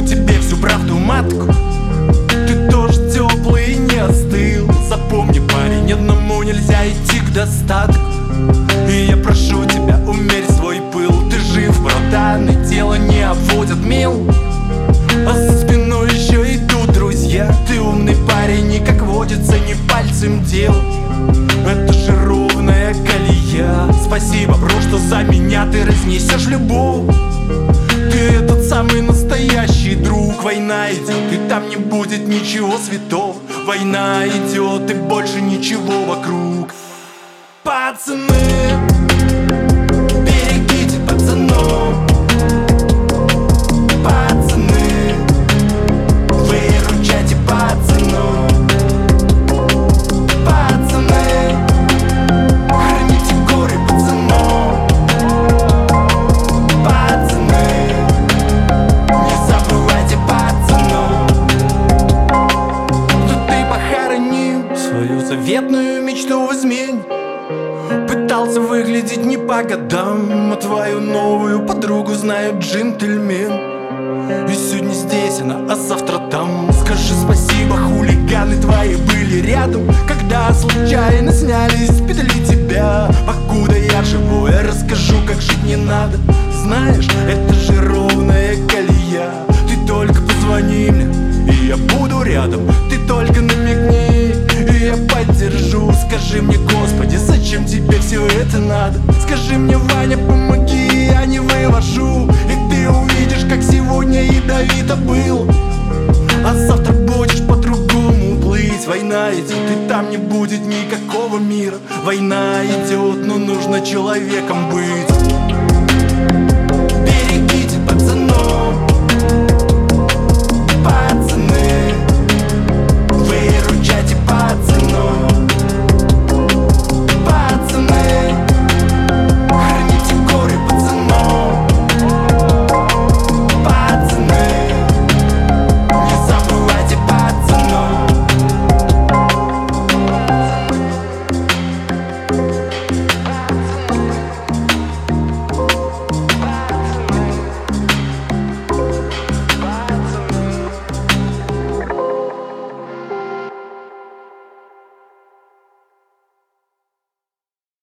тебе всю правду матку. Ты тоже теплый и не остыл. Запомни, парень, одному нельзя идти к достатку. И я прошу тебя, умерь свой пыл. Ты жив, братан, и тело не обводят мил, а за спиной еще идут друзья. Ты умный парень и, как водится, не пальцем дел. Это же ровная колея. Спасибо, бро, что за меня ты разнесешь любовь. Ты этот самый настоящий друг. Война идет, и там не будет ничего святого. Война идет, и больше ничего вокруг. Пацаны, берегите пацанов. Пацаны, выручайте пацанов. Пацаны, храните горы пацанов. Пацаны, не забывайте пацанов. Тут ты похоронил свою заветную мечту в измене. Пытался выглядеть не по годам, а твою новую подругу знают джентльмен. И сегодня здесь она, а завтра там. Скажи спасибо, хулиганы твои были рядом, когда случайно сняли с петли тебя. Покуда я живу, я расскажу, как жить не надо. Знаешь, это же ровная колея. Ты только позвони мне, и я буду рядом. Ты только намекни, и я поддержу. Скажи мне, Господи, зачем тебе все это надо? Скажи мне, Ваня, помоги, я не вывожу. И ты увидишь, как сегодня ядовито был, а завтра будешь по-другому плыть. Война идет, и там не будет никакого мира. Война идет, но нужно человеком быть.